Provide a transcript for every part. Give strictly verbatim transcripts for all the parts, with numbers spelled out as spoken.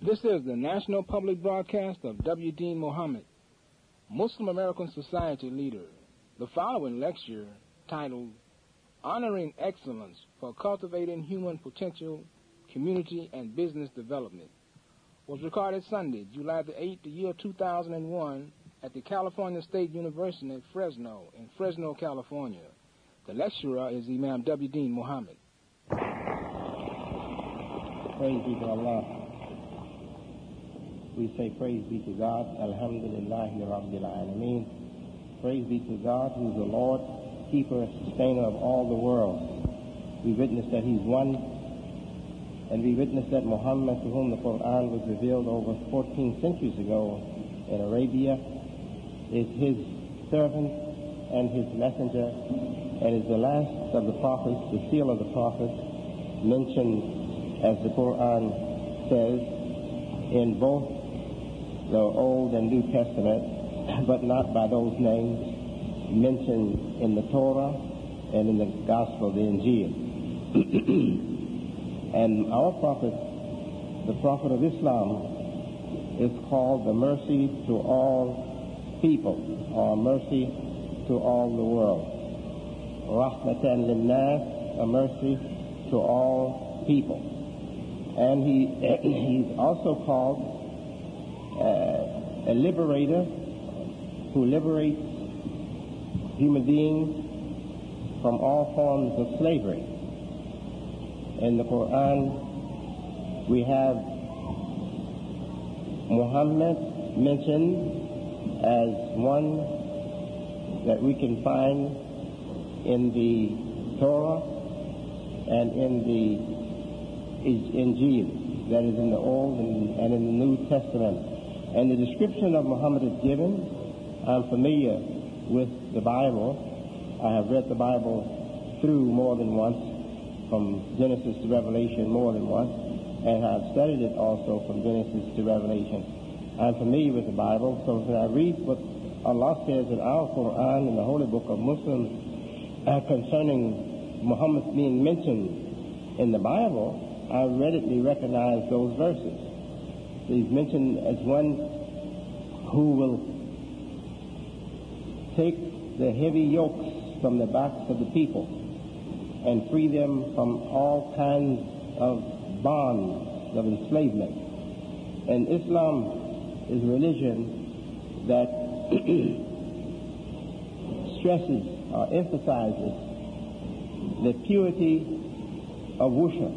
This is the National Public Broadcast of W. Dean Mohammed, Muslim American Society leader. The following lecture, titled Honoring Excellence for Cultivating Human Potential, Community, and Business Development, was recorded Sunday, July the eighth, the year two thousand one, at the California State University at Fresno, in Fresno, California. The lecturer is Imam W. Dean Mohammed. Praise be to Allah. We say praise be to God, Alhamdulillahi Rabbil Alameen. Praise be to God, who is the Lord, keeper, sustainer of all the world. We witness that He's one, and we witness that Muhammad, to whom the Quran was revealed over fourteen centuries ago in Arabia, is His servant and His messenger, and is the last of the prophets, the seal of the prophets, mentioned, as the Quran says, in both the Old and New Testament, but not by those names mentioned in the Torah and in the Gospel, the Injil. And our prophet, the prophet of Islam, is called the mercy to all people, or mercy to all the world. Rahmatan linnas, a mercy to all people. And he he's also called uh, a liberator who liberates human beings from all forms of slavery. In the Quran, we have Muhammad mentioned as one that we can find in the Torah and in the Injil, that is in the Old and, and in the New Testament. And the description of Muhammad is given. I'm familiar with the Bible. I have read the Bible through more than once, from Genesis to Revelation more than once, and I've studied it also from Genesis to Revelation. I'm familiar with the Bible, so when I read what Allah says in our Quran, in the Holy Book of Muslims, uh, concerning Muhammad being mentioned in the Bible, I readily recognize those verses. He's mentioned as one who will take the heavy yokes from the backs of the people and free them from all kinds of bonds of enslavement. And Islam is a religion that stresses or emphasizes the purity of worship.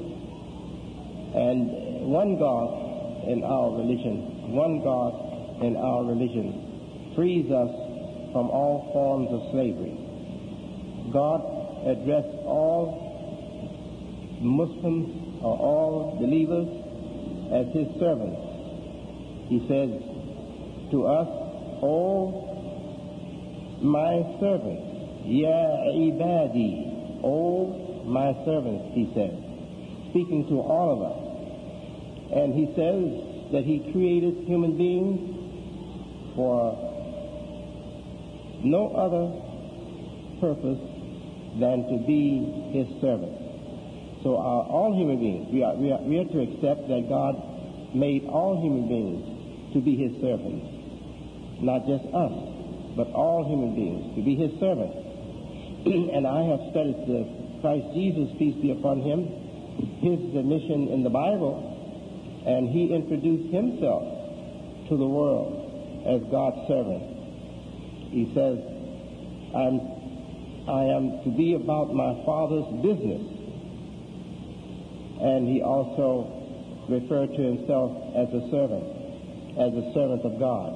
And one God in our religion, one God in our religion frees us from all forms of slavery. God addressed all Muslims or all believers as His servants. He says to us, "O my servants, ya ibadi, O my servants," He says, speaking to all of us. And He says that He created human beings for no other purpose than to be His servants. So our, all human beings, we are, we, are, we are to accept that God made all human beings to be His servants. Not just us, but all human beings to be His servants. And I have studied the Christ Jesus, peace be upon Him, His mission in the Bible, and He introduced Himself to the world as God's servant. He says, I'm, I am to be about my Father's business. And He also referred to Himself as a servant, as a servant of God.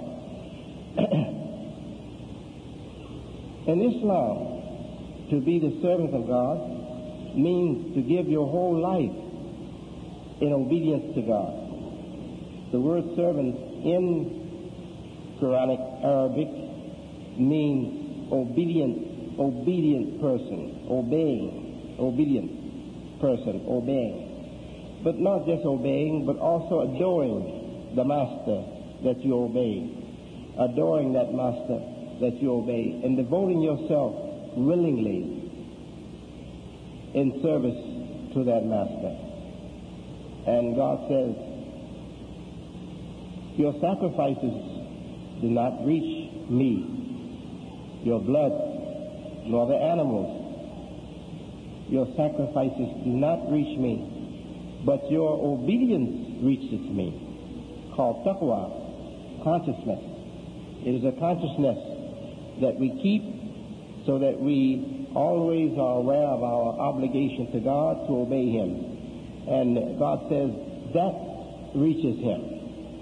In Islam, to be the servant of God means to give your whole life in obedience to God. The word servant in Quranic Arabic means obedient, obedient person, obeying, obedient person, obeying. But not just obeying, but also adoring the master that you obey, adoring that master that you obey, and devoting yourself willingly in service to that master. And God says, Your sacrifices do not reach me, your blood, nor the animals. Your sacrifices do not reach me, but your obedience reaches me, called taqwa, consciousness. It is a consciousness that we keep so that we always are aware of our obligation to God to obey Him. And God says that reaches Him.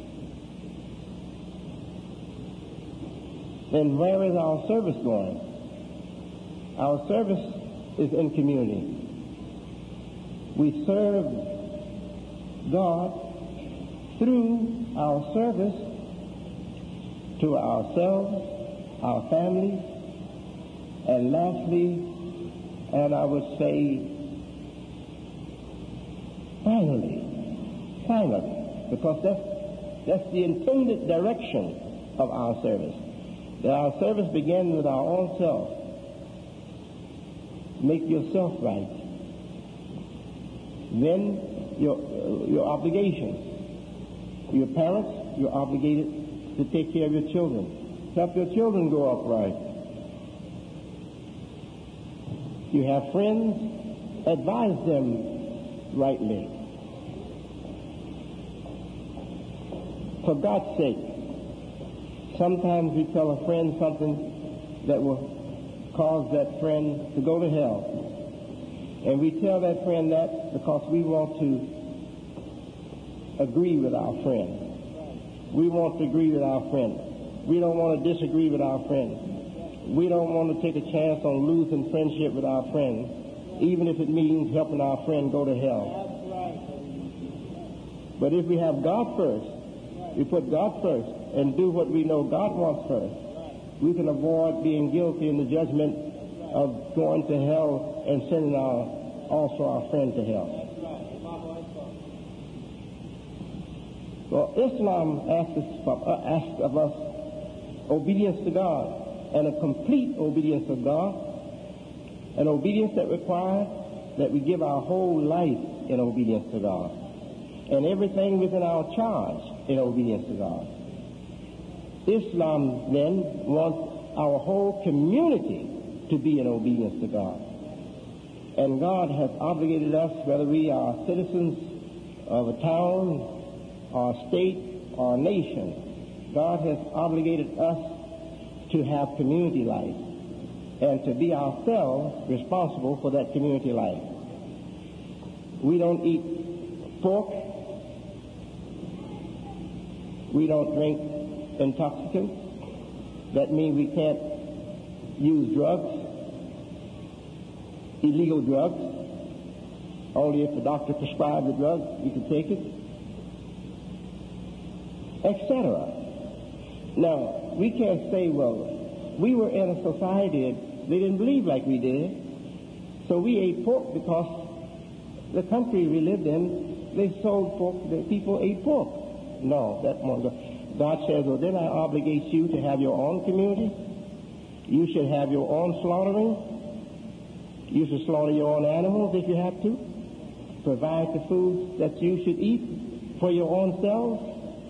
Then where is our service going? Our service is in community. We serve God through our service to ourselves, our families, and lastly, and I would say finally, finally, because that's, that's the intended direction of our service. That our service begins with our own self. Make yourself right. Then your your obligations. Your parents, you're obligated to take care of your children. Help your children grow up right. You have friends, advise them rightly. For God's sake, sometimes we tell a friend something that will cause that friend to go to hell. And we tell that friend that because we want to agree with our friend. We want to agree with our friend. We don't want to disagree with our friend. We don't want to take a chance on losing friendship with our friend, even if it means helping our friend go to hell. But if we have God first, we put God first and do what we know God wants first, we can avoid being guilty in the judgment of going to hell and sending our, also our friend to hell. Well, Islam asks, uh, asks of us obedience to God, and a complete obedience to God, an obedience that requires that we give our whole life in obedience to God, and everything within our charge in obedience to God. Islam, then, wants our whole community to be in obedience to God. And God has obligated us, whether we are citizens of a town, or a state, or a nation, God has obligated us to have community life and to be ourselves responsible for that community life. We don't eat pork. We don't drink intoxicants. That means we can't use drugs, illegal drugs. Only if the doctor prescribes the drug, you can take it, et cetera. Now, we can't say, well, we were in a society that they didn't believe like we did, so we ate pork because the country we lived in, they sold pork, the people ate pork. No, that won't go. God says, well, then I obligate you to have your own community. You should have your own slaughtering. You should slaughter your own animals if you have to. Provide the food that you should eat for your own selves.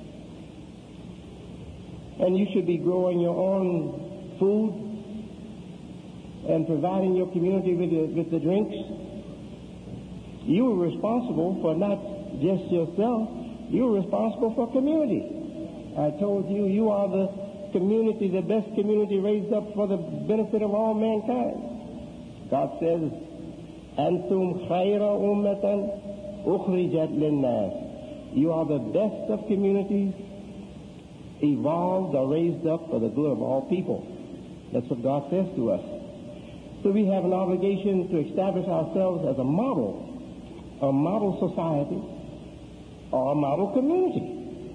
And you should be growing your own food and providing your community with the, with the drinks. You are responsible for not just yourself. You are responsible for community. I told you, you are the community, the best community raised up for the benefit of all mankind. God says, Antum khayra ummatan ukhrijat linnas. You are the best of communities, evolved or raised up for the good of all people. That's what God says to us. So we have an obligation to establish ourselves as a model, a model society, or a model community,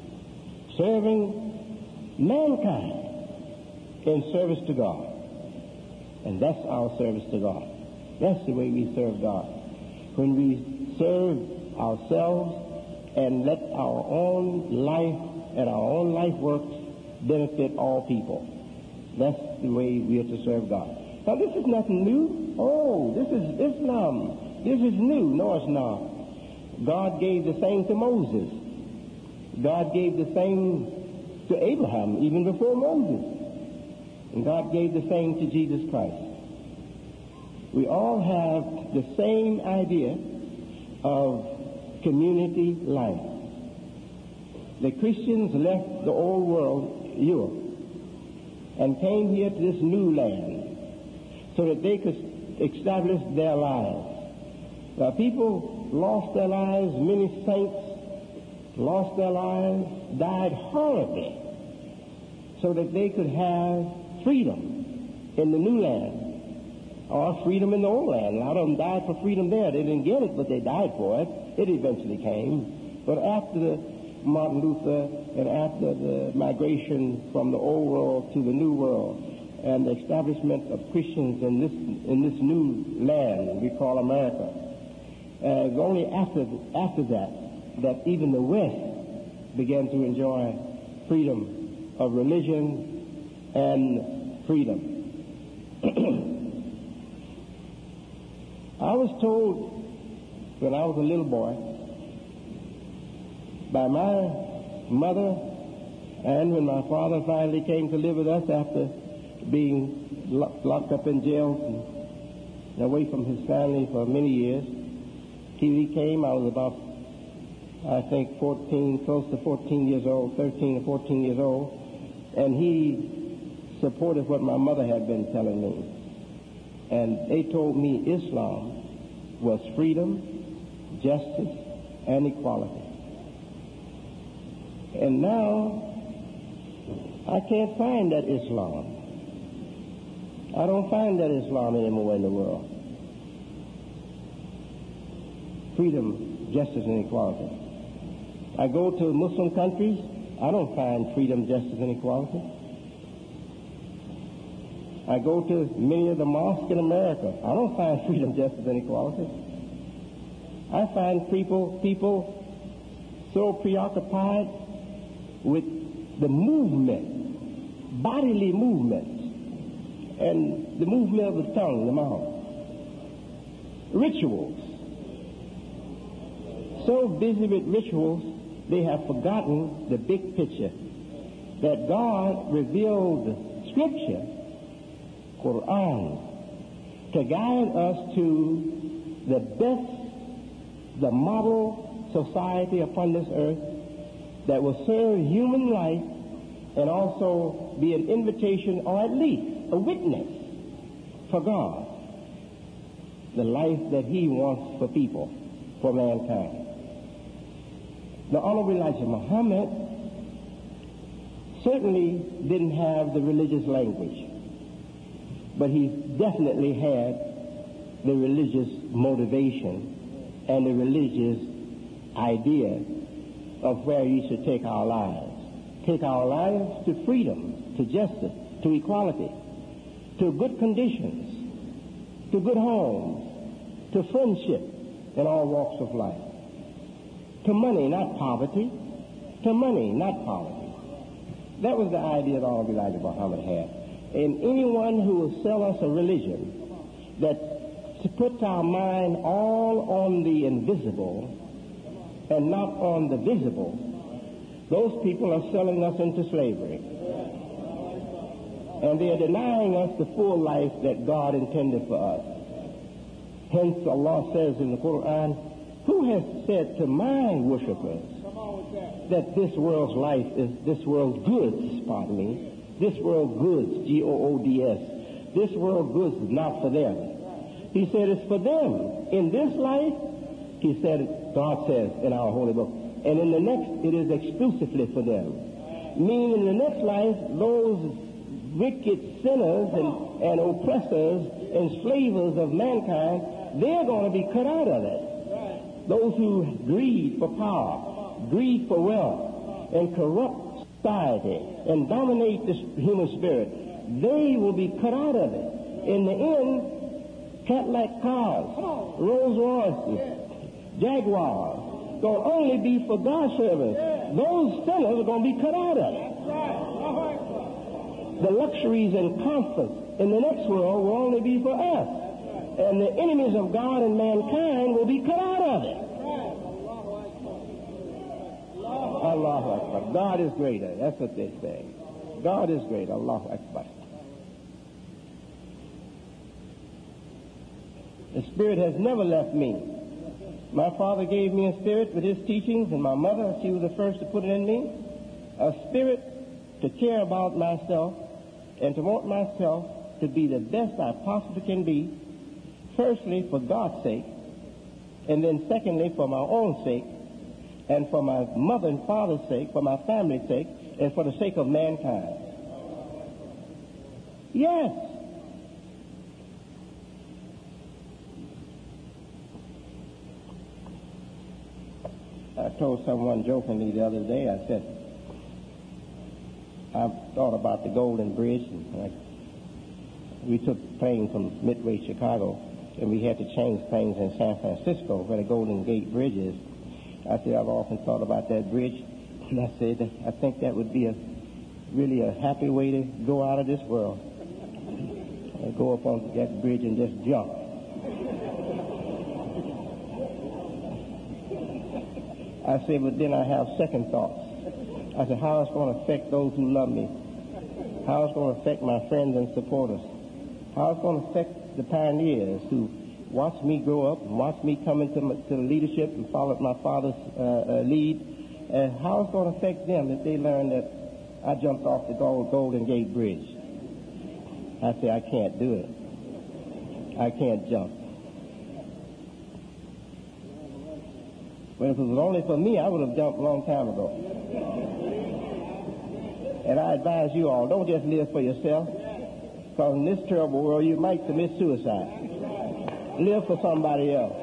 serving mankind in service to God. And that's our service to God. That's the way we serve God. When we serve ourselves and let our own life and our own life works benefit all people. That's the way we are to serve God. Now, this is nothing new. Oh, this is Islam. This is new. No, it's not. God gave the same to Moses. God gave the same to Abraham even before Moses. And God gave the same to Jesus Christ. We all have the same idea of community life. The Christians left the old world, Europe, and came here to this new land so that they could establish their lives. Now, people lost their lives, many saints lost their lives, died horribly, so that they could have freedom in the new land, or freedom in the old land. A lot of them died for freedom there. They didn't get it, but they died for it. It eventually came. But after the Martin Luther and after the migration from the old world to the new world and the establishment of Christians in this in this new land we call America, uh, it's only after after that that even the West began to enjoy freedom of religion and freedom. I was told when I was a little boy by my mother, and when my father finally came to live with us after being lo- locked up in jail and away from his family for many years, he came, I was about, I think, fourteen, close to fourteen years old, thirteen or fourteen years old, and he supported what my mother had been telling me. And they told me Islam was freedom, justice, and equality. And now, I can't find that Islam. I don't find that Islam anymore in the world. Freedom, justice, and equality. I go to Muslim countries, I don't find freedom, justice, and equality. I go to many of the mosques in America, I don't find freedom, justice, and equality. I find people, people so preoccupied with the movement, bodily movement, and the movement of the tongue, the mouth. Rituals. So busy with rituals, they have forgotten the big picture, that God revealed Scripture, Quran, to guide us to the best, the model society upon this earth, that will serve human life and also be an invitation or at least a witness for God, the life that he wants for people, for mankind. The Honorable Elijah Muhammad certainly didn't have the religious language, but he definitely had the religious motivation and the religious idea of where he should take our lives. Take our lives to freedom, to justice, to equality, to good conditions, to good homes, to friendship in all walks of life, to money, not poverty, to money, not poverty. That was the idea that Honorable Elijah Muhammad had. And anyone who will sell us a religion that puts our mind all on the invisible and not on the visible, those people are selling us into slavery. And they are denying us the full life that God intended for us. Hence, Allah says in the Quran, who has said to my worshipers that this world's life is, this world's goods, pardon me, this world goods, G O O D S, this world goods is not for them. He said it's for them. In this life, he said, God says in our holy book, and in the next, it is exclusively for them. Meaning in the next life, those wicked sinners and, and oppressors, enslavers of mankind, they're going to be cut out of it. Those who greed for power, greed for wealth, and corrupt society, and dominate the human spirit, they will be cut out of it. In the end, Cadillac cars, Rolls Royces, Jaguars, going to only be for God's servants. Those sinners are going to be cut out of it. The luxuries and comforts in the next world will only be for us. And the enemies of God and mankind will be cut out of it. Allahu Akbar. God is greater. That's what they say. God is greater. Allahu Akbar. The Spirit has never left me. My father gave me a spirit with his teachings, and my mother, she was the first to put it in me. A spirit to care about myself and to want myself to be the best I possibly can be, firstly for God's sake, and then secondly for my own sake, and for my mother and father's sake, for my family's sake, and for the sake of mankind. Yes. I told someone jokingly the other day, I said, I thought about the Golden Bridge, and I, we took planes from Midway, Chicago, and we had to change planes in San Francisco where the Golden Gate Bridge is. I said, I've often thought about that bridge, and I said, I think that would be a really a happy way to go out of this world. I go up on that bridge and just jump. I said, but then I have second thoughts. I said, how it's going to affect those who love me? How it's going to affect my friends and supporters? How it's going to affect the pioneers who watched me grow up and watched me come into my, to the leadership and followed my father's uh, uh, lead? And how it's going to affect them if they learn that I jumped off the gold, Golden Gate Bridge? I said, I can't do it. I can't jump. But if it was only for me, I would have jumped a long time ago. And I advise you all, don't just live for yourself, because in this terrible world, you might commit suicide. Live for somebody else.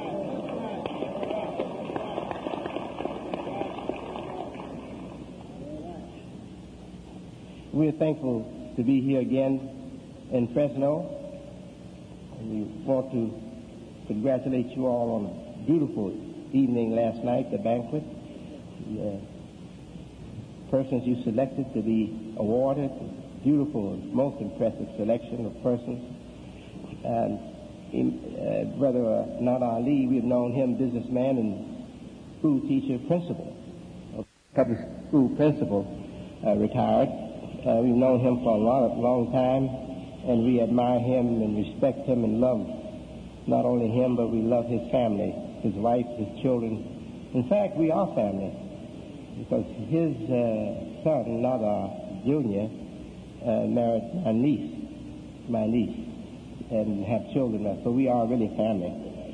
We're thankful to be here again in Fresno. And we want to congratulate you all on a beautiful evening last night, the banquet. The uh, persons you selected to be awarded, beautiful, most impressive selection of persons. And uh, Brother uh, Nada Ali, we've known him, businessman and school teacher, principal, public school principal, uh, retired. Uh, we've known him for a long, long time, and we admire him and respect him and love not only him, but we love his family, his wife, his children. In fact, we are family, because his uh, son, Nada Junior, uh, married my niece, my niece, and have children. So we are really family.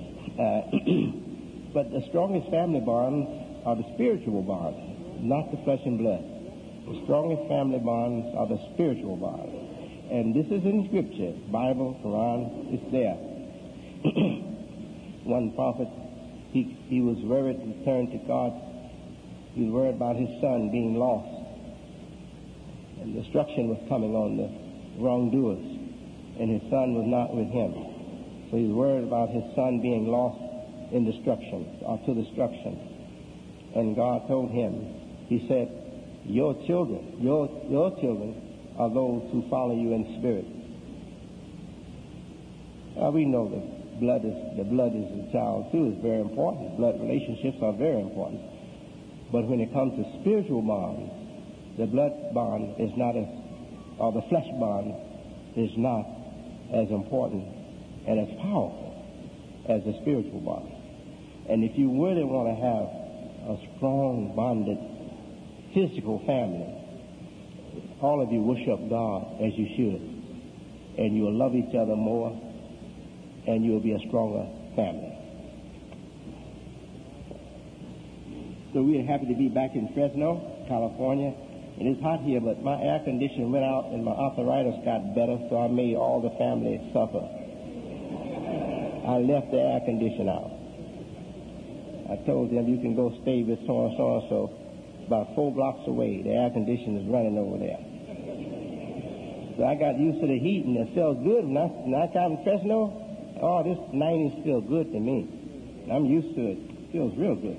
Uh, but the strongest family bonds are the spiritual bonds, not the flesh and blood. The strongest family bonds are the spiritual bonds. And this is in Scripture, Bible, Quran, it's there. One prophet, he, he was worried to turn to God. He was worried about his son being lost. And destruction was coming on the wrongdoers. And his son was not with him. So he was worried about his son being lost in destruction, or to destruction. And God told him, he said, your children, your, your children are those who follow you in spirit. Now we know that blood is, the blood is the child too, is very important. Blood relationships are very important. But when it comes to spiritual bonds, the blood bond is not as, or the flesh bond is not as important and as powerful as the spiritual bond. And if you really want to have a strong bonded physical family, all of you worship God as you should, and you will love each other more, and you will be a stronger family. So we are happy to be back in Fresno, California. It is hot here, but my air conditioner went out and my arthritis got better, so I made all the family suffer. I left the air conditioner out. I told them, you can go stay with so-and-so and so. About four blocks away, the air conditioner is running over there. So I got used to the heat, and it felt good. When I, when I got in Fresno, oh, this nineties feel good to me. I'm used to it. It feels real good.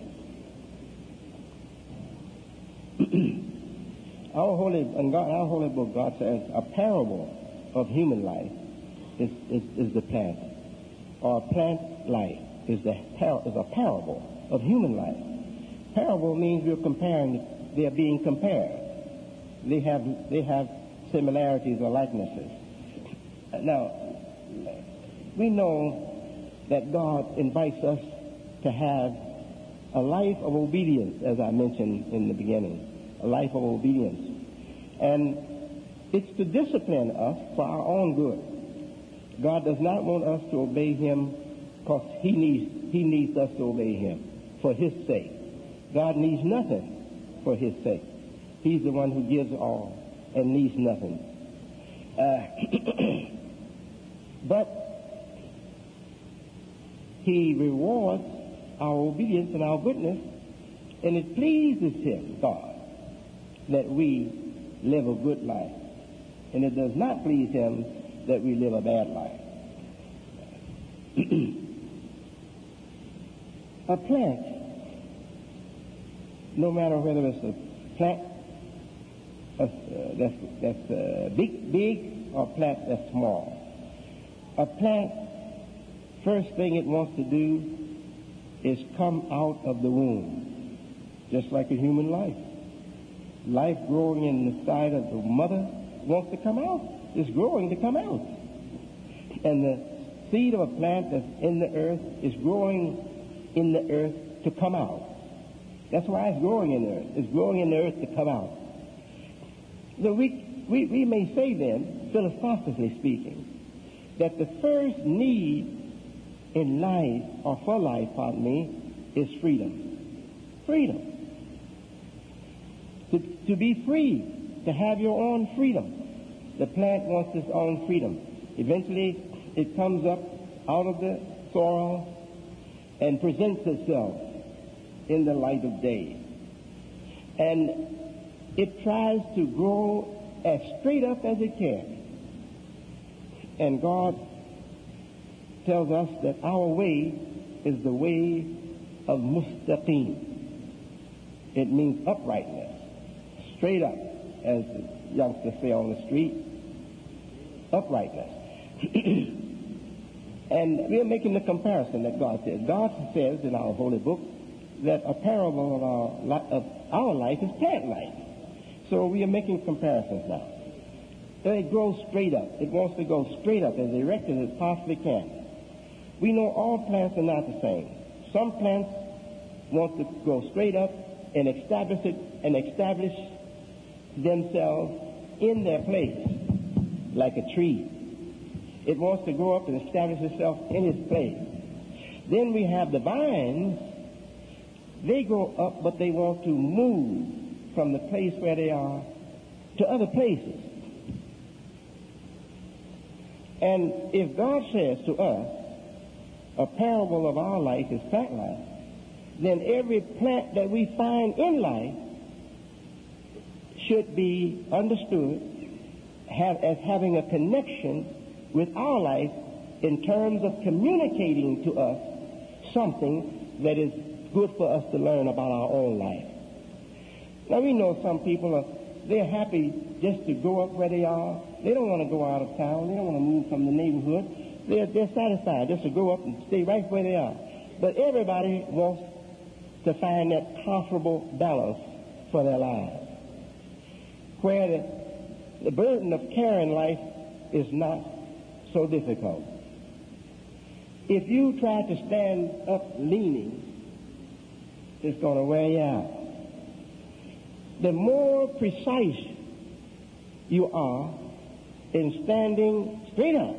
Our holy, and God, our holy book, God says, a parable of human life is, is, is the plant, or plant life is the is a parable of human life. Parable means we're comparing, they're being compared. They have, they have similarities or likenesses. Now, we know that God invites us to have a life of obedience, as I mentioned in the beginning, a life of obedience. And it's to discipline us for our own good. God does not want us to obey him because he needs, he needs us to obey him for his sake. God needs nothing for his sake. He's the one who gives all and needs nothing. Uh, but he rewards our obedience and our goodness, and it pleases him, God, that we live a good life. And it does not please him that we live a bad life. A plant, no matter whether it's a plant uh, that's, that's uh, big, big or a plant that's small, a plant, first thing it wants to do is come out of the womb, just like a human life. Life growing in the side of the mother wants to come out. It's growing to come out. And the seed of a plant that's in the earth is growing in the earth to come out. That's why it's growing in the earth. It's growing in the earth to come out. So we, we, we may say then, philosophically speaking, that the first need in life, or for life, pardon me, is freedom. Freedom. To, to be free, to have your own freedom. The plant wants its own freedom. Eventually, it comes up out of the soil and presents itself in the light of day. And it tries to grow as straight up as it can. And God tells us that our way is the way of mustaqim. It means uprightness, straight up, as the youngsters say on the street, uprightness. And we are making the comparison that God says. God says in our holy book that a parable of our, of our life is plant life. So we are making comparisons now. So it grows straight up. It wants to go straight up, as erect as it possibly can. We know all plants are not the same. Some plants want to go straight up and establish it and establish themselves in their place, like a tree. It wants to grow up and establish itself in its place. Then we have the vines. They grow up, but they want to move from the place where they are to other places. And if God says to us, a parable of our life is plant life, then every plant that we find in life should be understood have, as having a connection with our life in terms of communicating to us something that is good for us to learn about our own life. Now, we know some people are, they're happy just to go up where they are. They don't want to go out of town. They don't want to move from the neighborhood. They're, they're satisfied just to go up and stay right where they are. But everybody wants to find that comfortable balance for their lives, where the, the burden of carrying life is not so difficult. If you try to stand up leaning, it's going to wear you out. The more precise you are in standing straight up,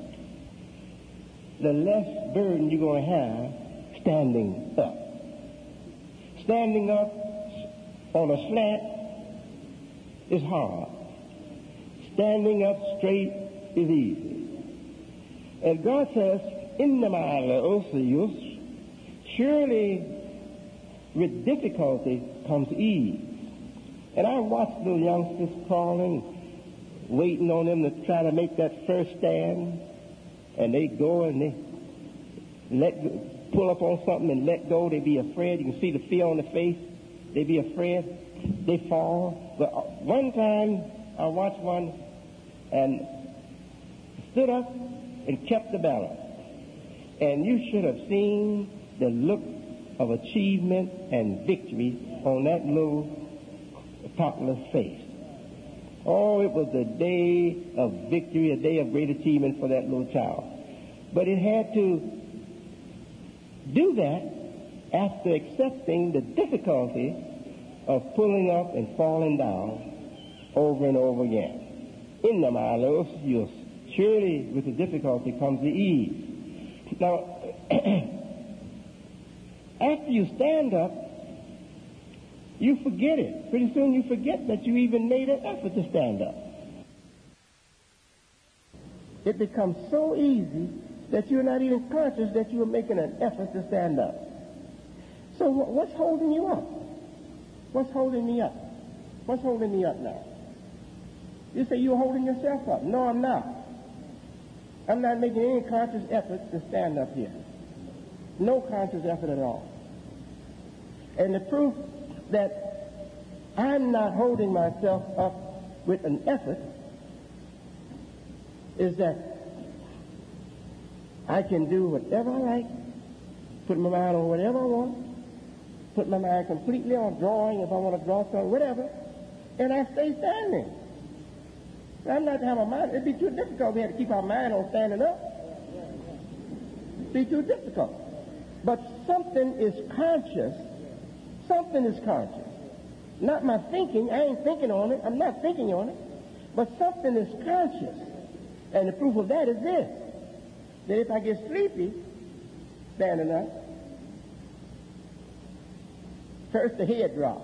the less burden you're going to have standing up. Standing up on a slant is hard. Standing up straight is easy. And God says, "Innama la'usri yusr." Surely with difficulty comes ease. And I watch little youngsters crawling, waiting on them to try to make that first stand. And they go and they let pull up on something and let go. They be afraid. You can see the fear on the face. They be afraid. They fall. But one time I watched one and stood up and kept the balance. And you should have seen the look of achievement and victory on that little toddler's face. Oh, it was a day of victory, a day of great achievement for that little child. But it had to do that after accepting the difficulty of pulling up and falling down over and over again. In the milos, you'll surely with the difficulty comes the ease. Now, after you stand up, you forget it. Pretty soon you forget that you even made an effort to stand up. It becomes so easy that you're not even conscious that you're making an effort to stand up. So what's holding you up? What's holding me up? What's holding me up now? You say you're holding yourself up. No, I'm not. I'm not making any conscious effort to stand up here. No conscious effort at all. And the proof that I'm not holding myself up with an effort is that I can do whatever I like, put my mind on whatever I want, put my mind completely on drawing if I want to draw something, whatever, and I stay standing. I'm not to have a mind. It'd be too difficult. We had to keep our mind on standing up. It'd be too difficult. But something is conscious. Something is conscious. Not my thinking. I ain't thinking on it. I'm not thinking on it. But something is conscious. And the proof of that is this. That if I get sleepy standing up, first the head drops.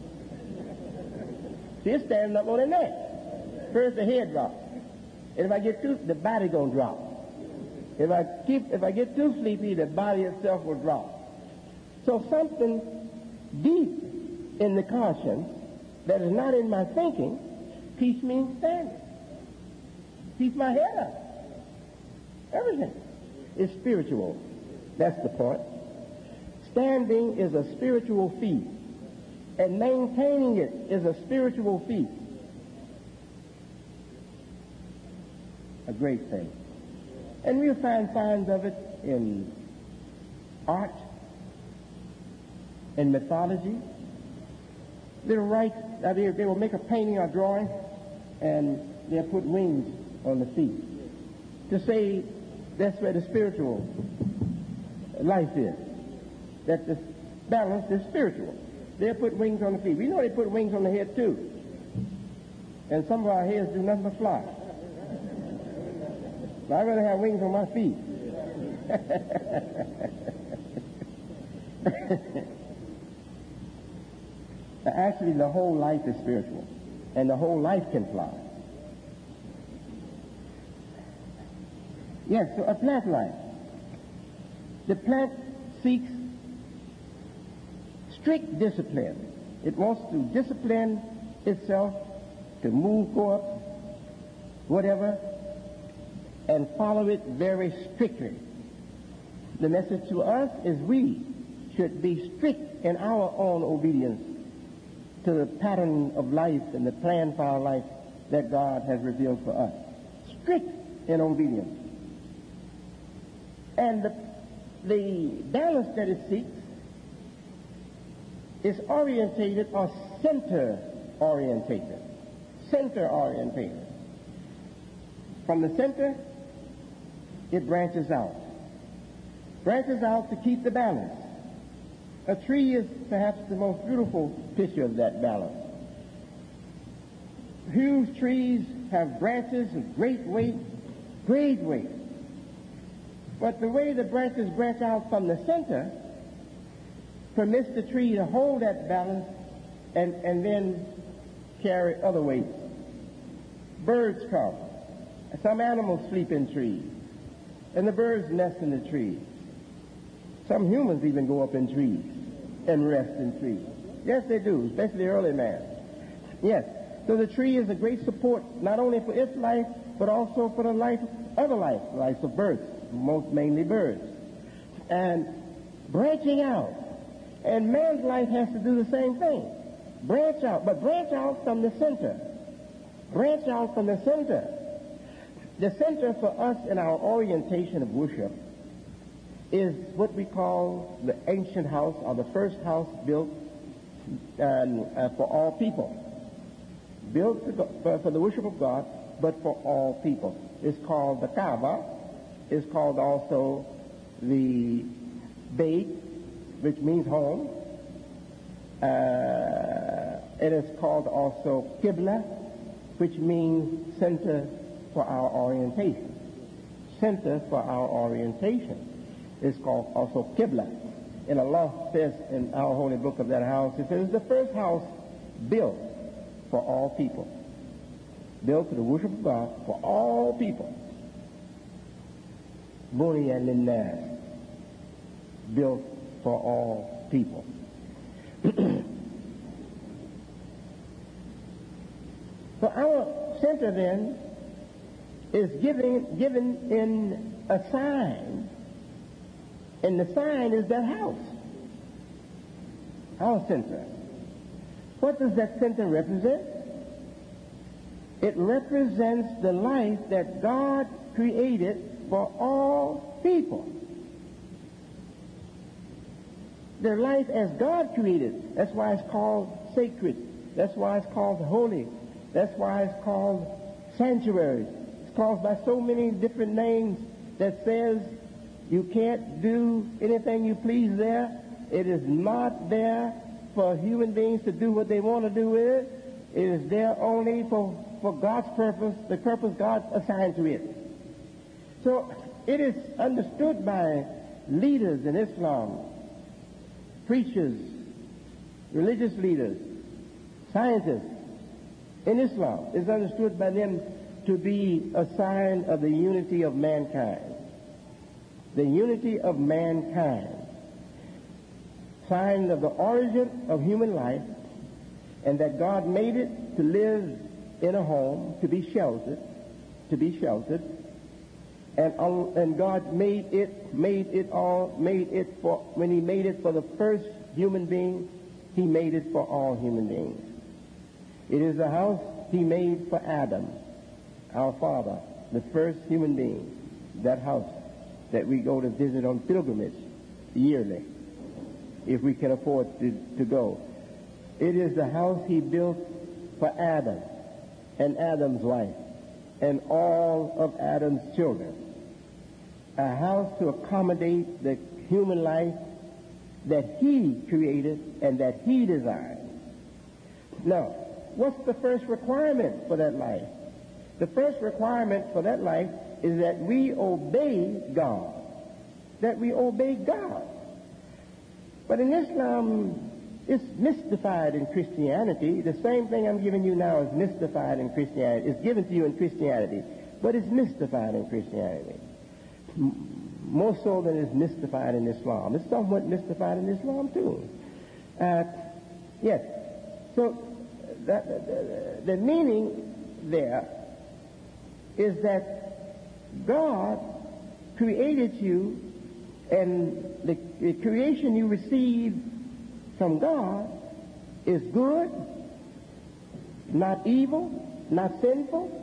See, it's standing up on the neck. First the head drops. And if I get too, the body gonna drop. If I keep, if I get too sleepy, the body itself will drop. So something deep in the conscience that is not in my thinking keeps me standing. Keeps my head up. Everything is spiritual. That's the point. Standing is a spiritual feat, and maintaining it is a spiritual feat. A great thing. And we'll find signs of it in art, in mythology. They'll write, uh, they, they will make a painting or drawing, and they'll put wings on the feet to say that's where the spiritual life is, that the balance is spiritual. They'll put wings on the feet. We know they put wings on the head too, and some of our heads do nothing but fly. But I'd rather have wings on my feet. Actually, the whole life is spiritual, and the whole life can fly. Yes, so a plant life. The plant seeks strict discipline. It wants to discipline itself to move, go up, whatever, and follow it very strictly. The message to us is we should be strict in our own obedience to the pattern of life and the plan for our life that God has revealed for us. Strict in obedience. And the, the balance that it seeks is orientated or center-orientated. Center-orientated. From the center, it branches out. Branches out to keep the balance. A tree is perhaps the most beautiful picture of that balance. Huge trees have branches of great weight, great weight. But the way the branches branch out from the center permits the tree to hold that balance and, and then carry other weights. Birds come. Some animals sleep in trees, and the birds nest in the trees. Some humans even go up in trees and rest in trees. Yes, they do, especially early man. Yes, so the tree is a great support not only for its life, but also for the life of other life, life of birds, most mainly birds. And branching out. And man's life has to do the same thing. Branch out, but branch out from the center. Branch out from the center. The center for us in our orientation of worship is what we call the ancient house, or the first house built uh, uh, for all people. Built to go, for, for the worship of God, but for all people. It's called the Kaaba. It's called also the Bayt, which means home. Uh, it is called also Qibla, which means center for our orientation. Center for our orientation is called also Qibla. And Allah says in our holy book of that house, it says, it's the first house built for all people. Built to the worship of God for all people. Buniya lin-nas. Built for all people. So our center then is given, given in a sign, and the sign is that house. Our center. What does that center represent? It represents the life that God created for all people. Their life as God created. That's why it's called sacred. That's why it's called holy. That's why it's called sanctuary. It's called by so many different names that says you can't do anything you please there. It is not there for human beings to do what they want to do with it. It is there only for, for God's purpose, the purpose God assigned to it. So it is understood by leaders in Islam, preachers, religious leaders, scientists in Islam. It's understood by them to be a sign of the unity of mankind. The unity of mankind. Sign of the origin of human life, and that God made it to live in a home, to be sheltered, to be sheltered, and uh, and God made it, made it all, made it for, when He made it for the first human being, He made it for all human beings. It is the house He made for Adam, our father, the first human being, that house that we go to visit on pilgrimage yearly, if we can afford to, to go. It is the house He built for Adam and Adam's wife and all of Adam's children. A house to accommodate the human life that He created and that He designed. Now, what's the first requirement for that life? The first requirement for that life is that we obey God. That we obey God. But in Islam, it's mystified in Christianity. The same thing I'm giving you now is mystified in Christianity. It's given to you in Christianity, but it's mystified in Christianity. More so than it's mystified in Islam. It's somewhat mystified in Islam too. Uh, yes. So that, the, the meaning there is that God created you, and the, the creation you received from God is good, not evil, not sinful.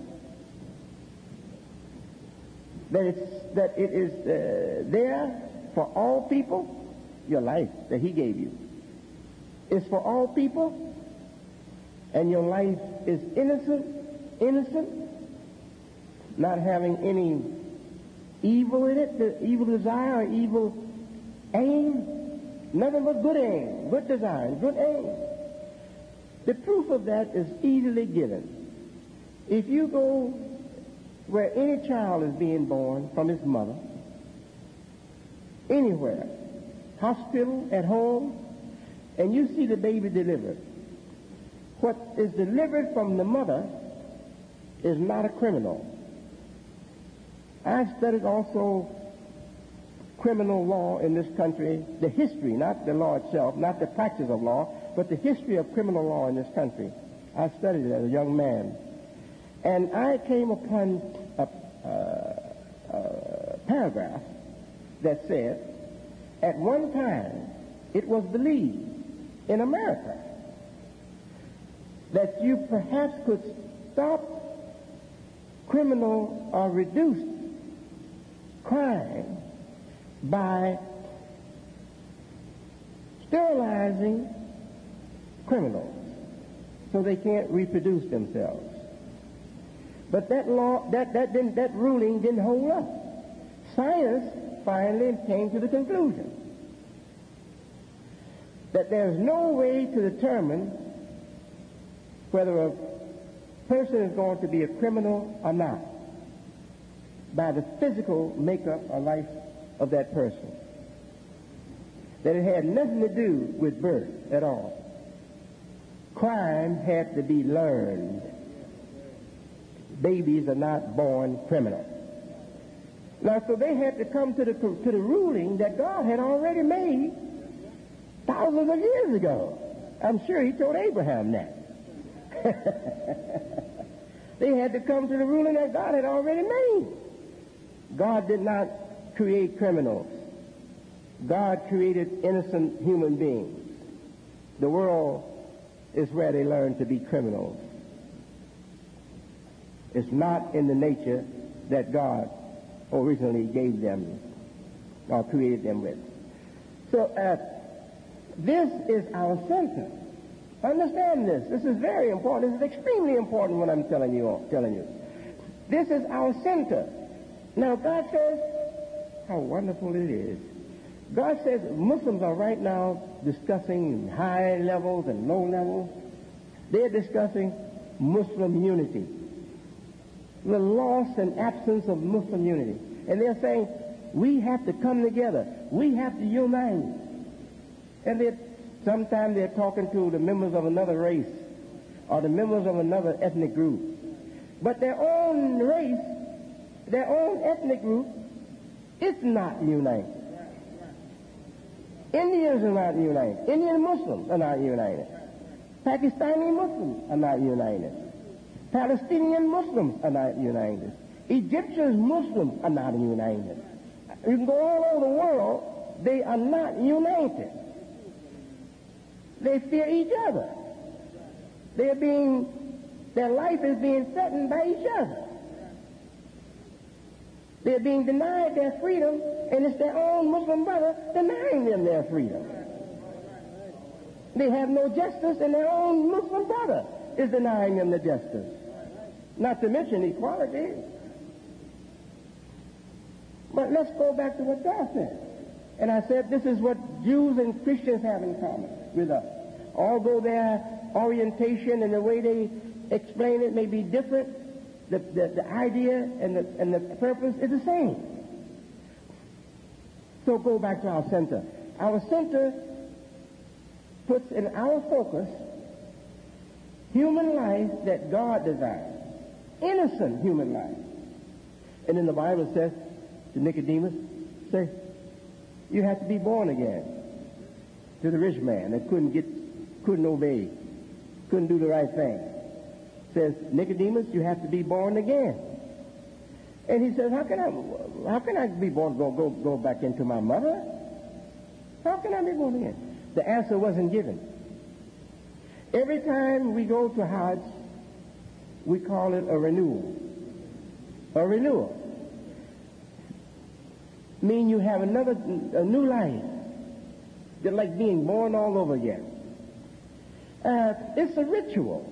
That it's that it is uh, there for all people. Your life that He gave you is for all people, and your life is innocent, innocent, not having any evil in it, the evil desire or evil aim, nothing but good aim, good design, good aim. The proof of that is easily given. If you go where any child is being born from his mother, anywhere, hospital, at home, and you see the baby delivered, what is delivered from the mother is not a criminal. I've studied also criminal law in this country, the history, not the law itself, not the practice of law, but the history of criminal law in this country. I studied it as a young man. And I came upon a, uh, a paragraph that said, at one time, it was believed in America that you perhaps could stop criminal or reduce crime by sterilizing criminals so they can't reproduce themselves. But that law, that, that, didn't, that ruling didn't hold up. Science finally came to the conclusion that there's no way to determine whether a person is going to be a criminal or not by the physical makeup or life of that person. That it had nothing to do with birth at all. Crime had to be learned. Babies are not born criminal. Now, so they had to come to the, to the ruling that God had already made thousands of years ago. I'm sure he told Abraham that. They had to come to the ruling that God had already made. God did not create criminals. God created innocent human beings. The world is where they learn to be criminals. It's not in the nature that God originally gave them or created them with. So uh, this is our center. Understand this. This is very important. This is extremely important what I'm telling you. Telling you. This is our center. Now God says, how wonderful it is. God says Muslims are right now discussing high levels and low levels. They're discussing Muslim unity, the loss and absence of Muslim unity. And they're saying, we have to come together. We have to unite. And they're, sometimes they're talking to the members of another race or the members of another ethnic group. But their own race, their own ethnic group, is not united. Indians are not united. Indian Muslims are not united. Pakistani Muslims are not united. Palestinian Muslims are not united. Egyptian Muslims are not united. You can go all over the world, they are not united. They fear each other. They're being, their life is being threatened by each other. They're being denied their freedom, and it's their own Muslim brother denying them their freedom. They have no justice, and their own Muslim brother is denying them the justice. Not to mention equality. But let's go back to what God said. And I said this is what Jews and Christians have in common with us. Although their orientation and the way they explain it may be different, the, the, the idea and the, and the purpose is the same. So go back to our center. Our center puts in our focus human life that God designed. Innocent human life. And then the Bible says to Nicodemus, say, you have to be born again. To the rich man that couldn't get, couldn't obey, couldn't do the right thing. Says, Nicodemus, you have to be born again. And he says, how can I, how can I be born, go, go, go back into my mother? How can I be born again? The answer wasn't given. Every time we go to Hajj, we call it a renewal. A renewal. Mean you have another, a new life. Just like being born all over again. Uh, it's a ritual.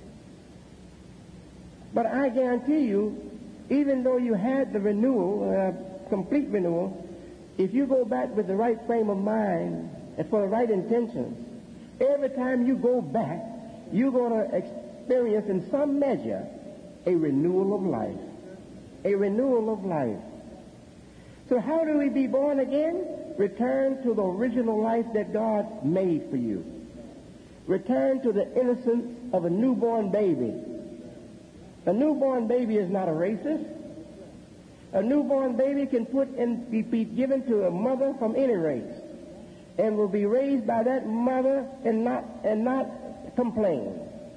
But I guarantee you, even though you had the renewal, uh, complete renewal, if you go back with the right frame of mind and for the right intentions, every time you go back, you're going to experience in some measure a renewal of life. A renewal of life. So how do we be born again? Return to the original life that God made for you. Return to the innocence of a newborn baby. A newborn baby is not a racist. A newborn baby can put in, be, be given to a mother from any race and will be raised by that mother and not, and not complain.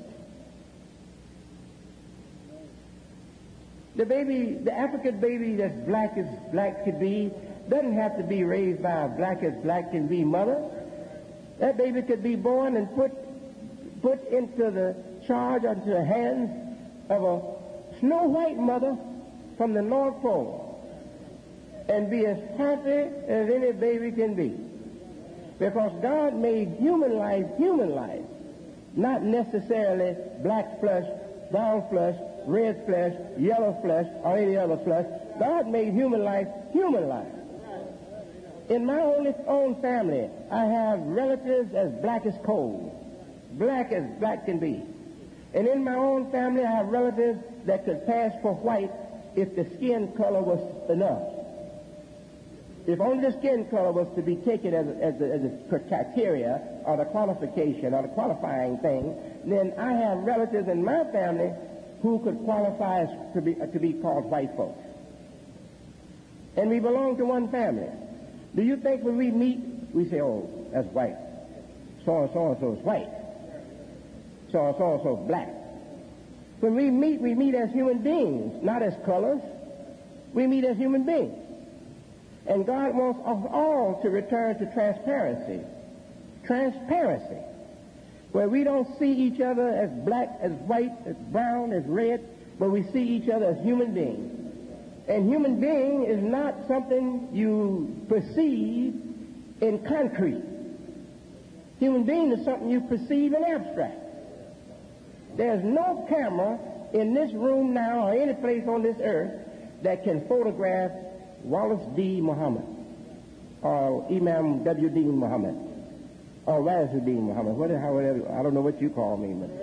The baby, the African baby that's black as black could be, doesn't have to be raised by a black as black can be mother. That baby could be born and put put into the charge, into the hands of a snow white mother from the North Pole. and be as happy as any baby can be. Because God made human life human life, not necessarily black flesh, brown flesh, red flesh, yellow flesh, or any other flesh. God made human life human life. In my own, own family, I have relatives as black as coal, black as black can be. And in my own family, I have relatives that could pass for white if the skin color was enough. If only the skin color was to be taken as a, as a, as a criteria or the qualification or the qualifying thing, then I have relatives in my family who could qualify as to be, uh, to be called white folks. And we belong to one family. Do you think when we meet, we say, oh, that's white. So and so and so is white. So and so and so is black. When we meet, we meet as human beings, not as colors. We meet as human beings. And God wants us all to return to transparency. Transparency. Where we don't see each other as black, as white, as brown, as red, but we see each other as human beings. And human being is not something you perceive in concrete. Human being is something you perceive in abstract. There's no camera in this room now or any place on this earth that can photograph Wallace D. Muhammad or Imam W. Dean Muhammad or Razzuddin Muhammad, whatever, however, I don't know what you call me, but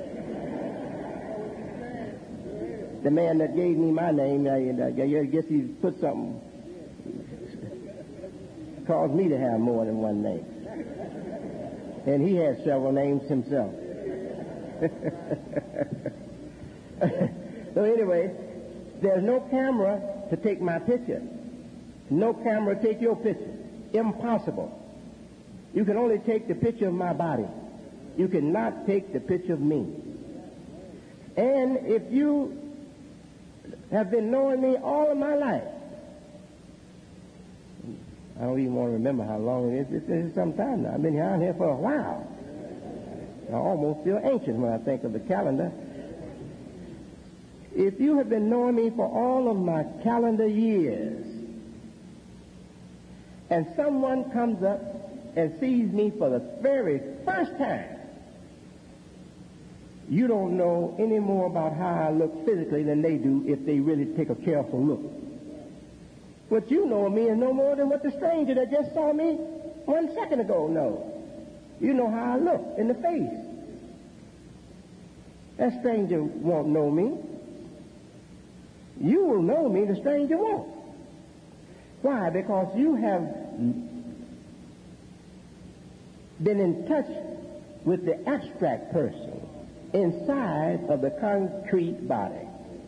the man that gave me my name, I, I guess he put something, caused me to have more than one name. And he has several names himself. So anyway, there's no camera to take my picture. No camera to take your picture. Impossible. You can only take the picture of my body. You cannot take the picture of me. And if you have been knowing me all of my life, I don't even want to remember how long it is. This is some time now. I've been down here for a while. I almost feel anxious when I think of the calendar. If you have been knowing me for all of my calendar years, and someone comes up and sees me for the very first time, you don't know any more about how I look physically than they do if they really take a careful look. What you know of me is no more than what the stranger that just saw me one second ago knows. You know how I look in the face. That stranger won't know me. You will know me, the stranger won't. Why? Because you have been in touch with the abstract person inside of the concrete body.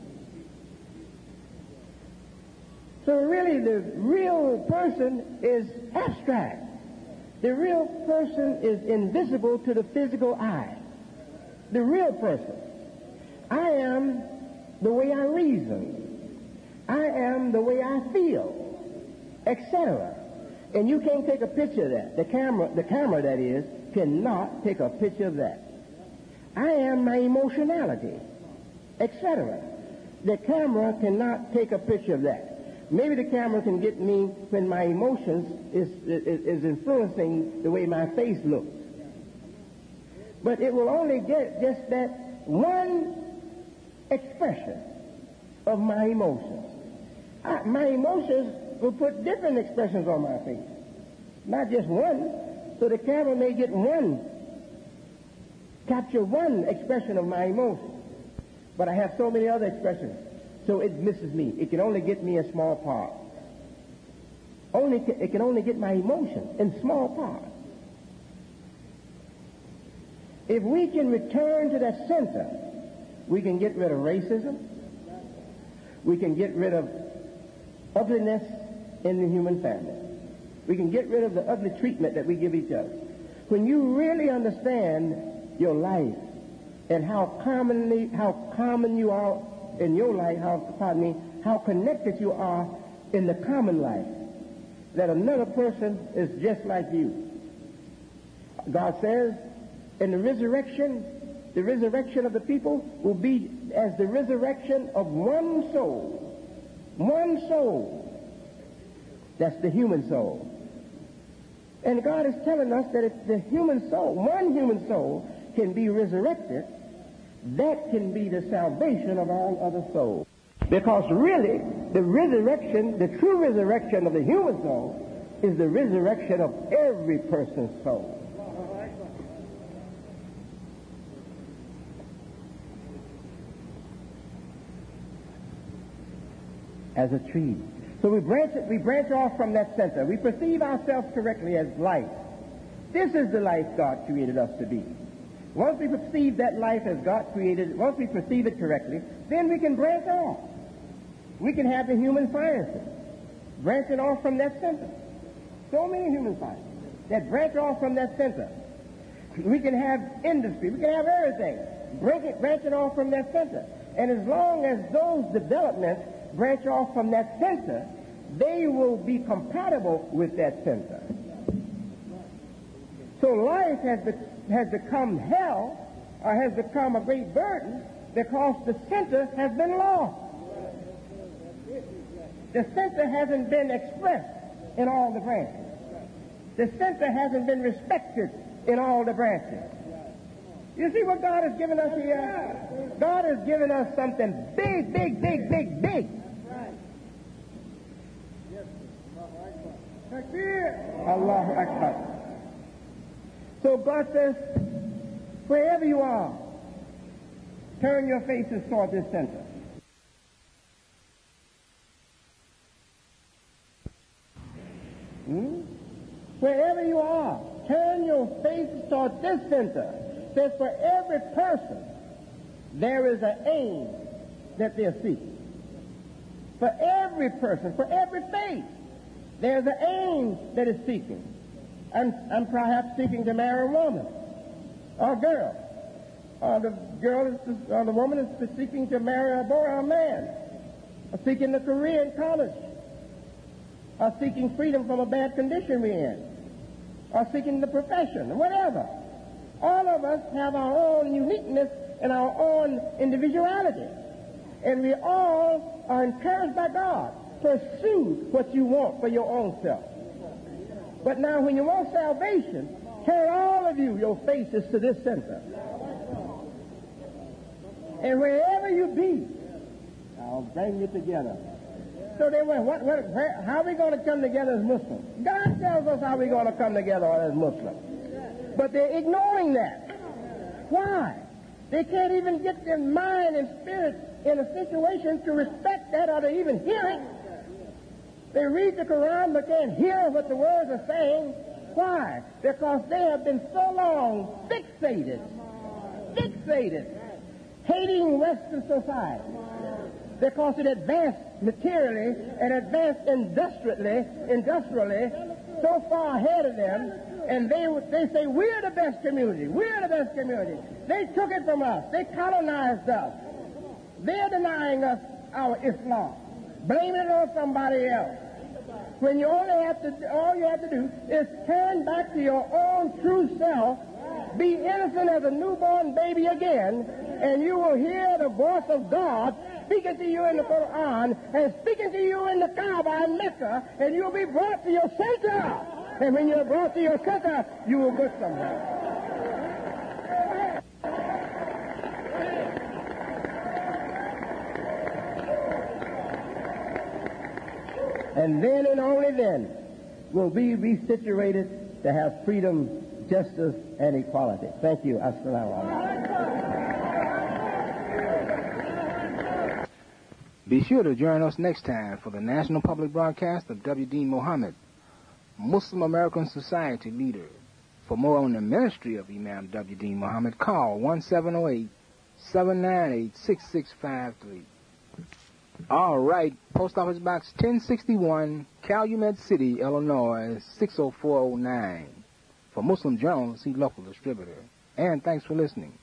So really the real person is abstract. The real person is invisible to the physical eye. The real person. I am the way I reason. I am the way I feel, et cetera. And you can't take a picture of that. The camera, the camera that is, cannot take a picture of that. I am my emotionality, et cetera. The camera cannot take a picture of that. Maybe the camera can get me when my emotions is, is, is influencing the way my face looks. But it will only get just that one expression of my emotions. I, my emotions will put different expressions on my face, not just one. So the camera may get one, capture one expression of my emotions, but I have so many other expressions, so it misses me. It can only get me a small part. Only it can only get my emotions in small parts. If we can return to that center, we can get rid of racism. We can get rid of ugliness in the human family. We can get rid of the ugly treatment that we give each other. When you really understand your life and how commonly, how common you are in your life, how, pardon me, how connected you are in the common life, that another person is just like you. God says, in the resurrection, the resurrection of the people will be as the resurrection of one soul. One soul. That's the human soul. And God is telling us that if the human soul, one human soul, can be resurrected, that can be the salvation of all other souls. Because really, the resurrection, the true resurrection of the human soul is the resurrection of every person's soul. As a tree. So we branch it, we branch off from that center. We perceive ourselves correctly as life. This is the life God created us to be. Once we perceive that life as God created it, once we perceive it correctly, then we can branch off. We can have the human sciences branching off from that center. So many human sciences that branch off from that center. We can have industry. We can have everything branching, branching off from that center. And as long as those developments branch off from that center, they will be compatible with that center. So life has, be- has become hell, or has become a great burden, because the center has been lost. The center hasn't been expressed in all the branches. The center hasn't been respected in all the branches. You see what God has given us here? God has given us something big, big, big, big, big. Allahu Akbar. So God says, wherever you are, turn your faces toward this center. Hmm? Wherever you are, turn your faces toward this center. Says for every person, there is an aim that they're seeking. For every person, for every faith, there's an aim that is seeking. I'm, I'm perhaps seeking to marry a woman or a girl. Or the girl is, or the woman is seeking to marry a boy or a man. Or seeking a career in college. Or seeking freedom from a bad condition we're in. Or seeking the profession, whatever. All of us have our own uniqueness and our own individuality. And we all are encouraged by God. Pursue what you want for your own self. But now when you want salvation, turn all of you, your faces to this center. And wherever you be, I'll bring you together. So they went, what, what, where, how are we going to come together as Muslims? God tells us how we're going to come together as Muslims. But they're ignoring that. Why? They can't even get their mind and spirit in a situation to respect that or to even hear it. They read the Quran but can't hear what the words are saying. Why? Because they have been so long fixated, fixated, hating Western society. Because it advanced materially and advanced industrially, industrially, so far ahead of them, and they they say, we're the best community, we're the best community. They took it from us. They colonized us. They're denying us our Islam, blaming it on somebody else. When you only have to, all you have to do is turn back to your own true self, be innocent as a newborn baby again, and you will hear the voice of God speaking to you in the Quran and speaking to you in the Kaaba in Mecca, and you'll be brought to your center. And when you're brought to your center, you will go somewhere. And then and only then will we be situated to have freedom, justice, and equality. Thank you. Assalamu alaikum. Be sure to join us next time for the National Public Broadcast of W D Muhammad, Muslim American Society leader. For more on the ministry of Imam W D Muhammad, call one seven zero eight, seven nine eight, six six five three. All right, Post Office Box ten sixty-one, Calumet City, Illinois, six oh four oh nine. For Muslim Journal, see local distributor. And thanks for listening.